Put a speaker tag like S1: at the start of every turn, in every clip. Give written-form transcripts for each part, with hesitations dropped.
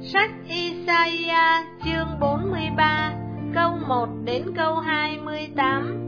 S1: Sách Isaiah chương 43 câu 1 đến câu 28.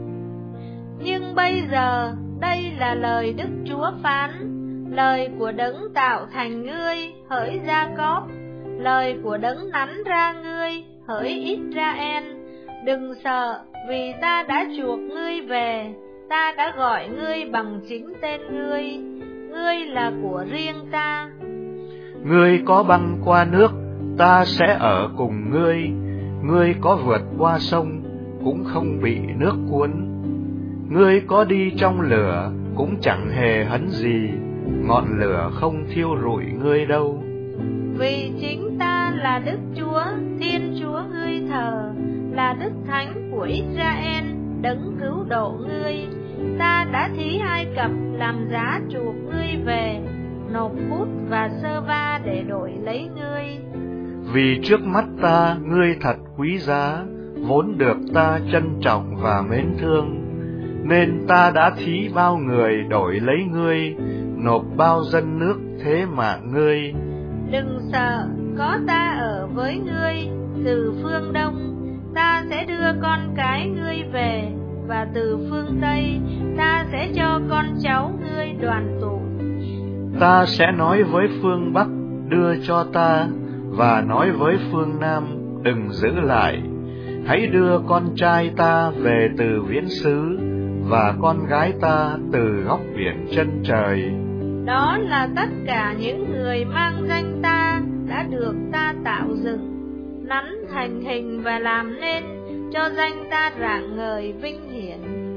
S1: Nhưng bây giờ đây là lời Đức Chúa phán, lời của đấng tạo thành ngươi, hỡi Gia-cốp, lời của đấng nắn ra ngươi, hỡi Israel. Đừng sợ, vì ta đã chuộc ngươi về, ta đã gọi ngươi bằng chính tên ngươi, ngươi là của riêng ta.
S2: Ngươi có băng qua nước, ta sẽ ở cùng ngươi, ngươi có vượt qua sông, cũng không bị nước cuốn. Ngươi có đi trong lửa, cũng chẳng hề hấn gì, ngọn lửa không thiêu rụi ngươi đâu.
S1: Vì chính ta là Đức Chúa, Thiên Chúa ngươi thờ, là Đức Thánh của Israel, đấng cứu độ ngươi. Ta đã thí Ai Cập làm giá chuộc ngươi về, nộp Phút và Sơ-va để đổi lấy ngươi.
S2: Vì trước mắt ta ngươi thật quý giá, vốn được ta trân trọng và mến thương, nên ta đã thí bao người đổi lấy ngươi, nộp bao dân nước thế mạng ngươi.
S1: Đừng sợ, có ta ở với ngươi. Từ phương Đông ta sẽ đưa con cái ngươi về, và từ phương Tây ta sẽ cho con cháu ngươi đoàn tụ.
S2: Ta sẽ nói với phương Bắc, đưa cho ta, và nói với phương Nam, đừng giữ lại. Hãy đưa con trai ta về từ viễn xứ, và con gái ta từ góc biển chân trời.
S1: Đó là tất cả những người mang danh ta, đã được ta tạo dựng, nắn thành hình và làm nên, cho danh ta rạng ngời vinh hiển.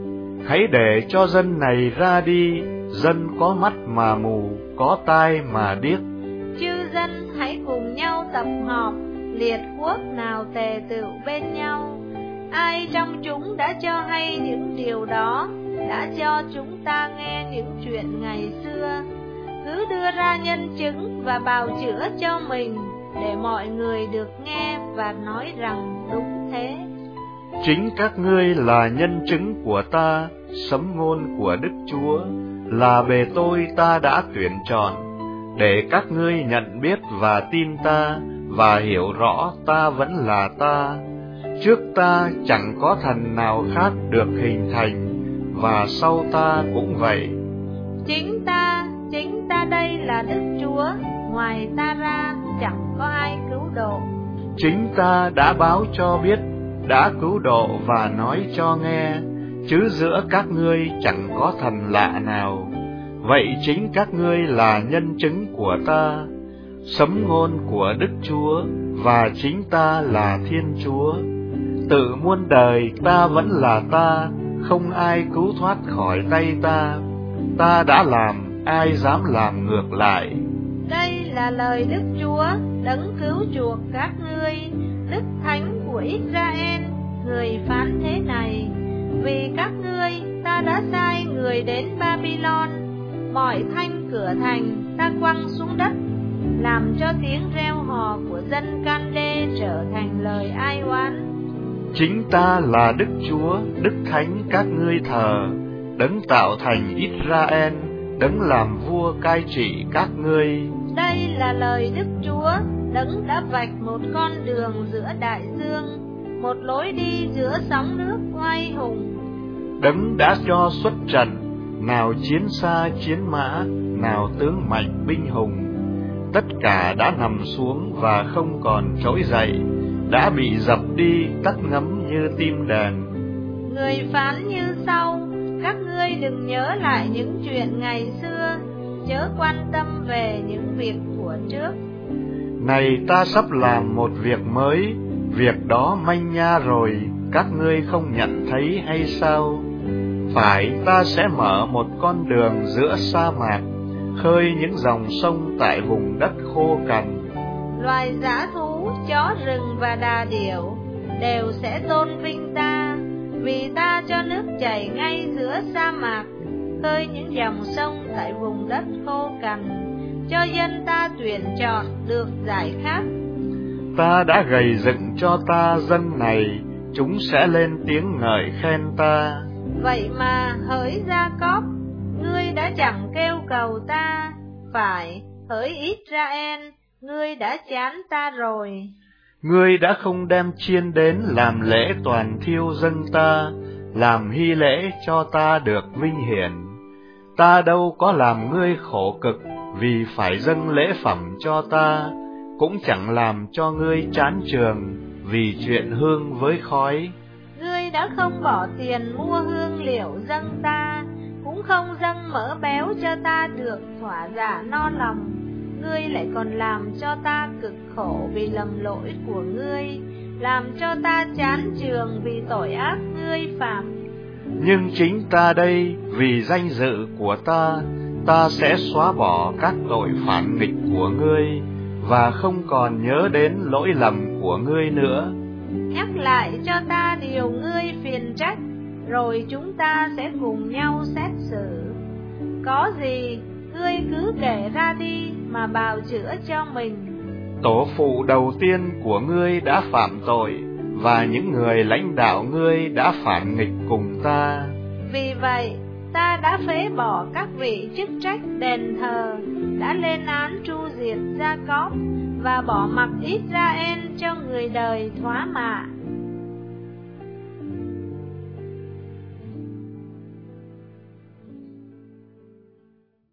S2: Hãy để cho dân này ra đi, dân có mắt mà mù, có tai mà điếc.
S1: Chư dân hãy cùng nhau tập họp, liệt quốc nào tề tựu bên nhau. Ai trong chúng đã cho hay những điều đó, đã cho chúng ta nghe những chuyện ngày xưa. Cứ đưa ra nhân chứng và bào chữa cho mình, để mọi người được nghe và nói rằng đúng thế.
S2: Chính các ngươi là nhân chứng của ta, sấm ngôn của Đức Chúa, là bề tôi ta đã tuyển chọn, để các ngươi nhận biết và tin ta, và hiểu rõ ta vẫn là ta. Trước ta chẳng có thần nào khác được hình thành, và sau ta cũng vậy.
S1: Chính ta đây là Đức Chúa, ngoài ta ra chẳng có ai cứu độ.
S2: Chính ta đã báo cho biết, đã cứu độ và nói cho nghe, chứ giữa các ngươi chẳng có thần lạ nào. Vậy chính các ngươi là nhân chứng của ta, sấm ngôn của Đức Chúa, và chính ta là Thiên Chúa. Từ muôn đời ta vẫn là ta, không ai cứu thoát khỏi tay ta. Ta đã làm, ai dám làm ngược lại.
S1: Đây là lời Đức Chúa, đấng cứu chuộc các ngươi, Đức Thánh của Israel, người phán thế này: vì các ngươi ta đã sai người đến Babylon, mọi thanh cửa thành ta quăng xuống đất, làm cho tiếng reo hò của dân Can-đê trở thành lời ai oán.
S2: Chính ta là Đức Chúa, Đức Thánh các ngươi thờ, đấng tạo thành Israel, đấng làm vua cai trị các ngươi.
S1: Đây là lời Đức Chúa, đấng đã vạch một con đường giữa đại dương, một lối đi giữa sóng nước oai hùng.
S2: Đấng đã cho xuất trận, nào chiến xa chiến mã, nào tướng mạnh binh hùng. Tất cả đã nằm xuống và không còn trỗi dậy, đã bị dập đi tắt ngấm như tim đàn.
S1: Người phán như sau: các ngươi đừng nhớ lại những chuyện ngày xưa, chớ quan tâm về những việc của trước.
S2: Này, ta sắp làm một việc mới, việc đó manh nha rồi, các ngươi không nhận thấy hay sao? Phải, ta sẽ mở một con đường giữa sa mạc, khơi những dòng sông tại vùng đất khô cằn.
S1: Loài dã thú, chó rừng và đà điểu đều sẽ tôn vinh ta, vì ta cho nước chảy ngay giữa sa mạc, khơi những dòng sông tại vùng đất khô cằn, cho dân ta tuyển chọn được giải khát.
S2: Ta đã gầy dựng cho ta dân này, chúng sẽ lên tiếng ngợi khen ta.
S1: Vậy mà hỡi Gia-cốp, ngươi đã chẳng kêu cầu ta, phải, hỡi Israel, ngươi đã chán ta rồi.
S2: Ngươi đã không đem chiên đến làm lễ toàn thiêu dâng ta, làm hy lễ cho ta được vinh hiển. Ta đâu có làm ngươi khổ cực vì phải dâng lễ phẩm cho ta, cũng chẳng làm cho ngươi chán chường vì chuyện hương với khói.
S1: Ngươi đã không bỏ tiền mua hương liệu dâng ta, cũng không dâng mỡ béo cho ta được thỏa dạ no lòng. Ngươi lại còn làm cho ta cực khổ vì lầm lỗi của ngươi, làm cho ta chán chường vì tội ác ngươi phạm.
S2: Nhưng chính ta đây, vì danh dự của ta sẽ xóa bỏ các tội phản nghịch của ngươi, và không còn nhớ đến lỗi lầm của ngươi nữa.
S1: Nhắc lại cho ta điều ngươi phiền trách, rồi chúng ta sẽ cùng nhau xét xử. Có gì, ngươi cứ kể ra đi mà bào chữa cho mình.
S2: Tổ phụ đầu tiên của ngươi đã phạm tội, và những người lãnh đạo ngươi đã phản nghịch cùng ta.
S1: Vì vậy, ta đã phế bỏ các vị chức trách đền thờ, đã lên án tru diệt Gia-cóp, và bỏ mặc Israel cho người đời thoá mạ.